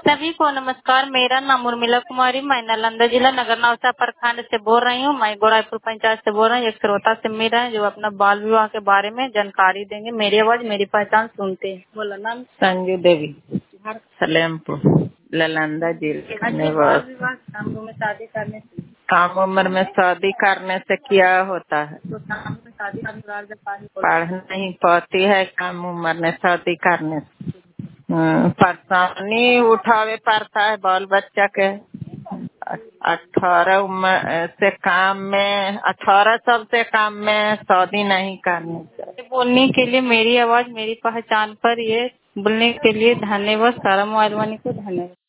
सभी को नमस्कार। मेरा नाम उर्मिला कुमारी, मैं नालंदा जिला नगर नौसा प्रखंड से बोल रही हूँ। मैं गोराईपुर पंचायत से बोल रही हूँ। एक श्रोता से मिल रहे हैं जो अपना बाल विवाह के बारे में जानकारी देंगे। मेरी आवाज मेरी पहचान सुनते हैं। बोला नाम संजू देवी, सलेमपुर, नालंदा जिला बाल विवाह कम उम्र में शादी करने से कम उम्र में शादी करने से क्या होता है? तो कम उम्र में शादी करने पढ़ नहीं पाती है कम उम्र में शादी करने से। परेशानी उठावे पड़ता है बाल बच्चा के। 18 उम्र से कम में 18 साल से कम में शादी नहीं करनी चाहिए। बोलने के लिए मेरी आवाज मेरी पहचान पर ये बोलने के लिए धन्यवाद। सारा मोबाइल वाली को धन्यवाद।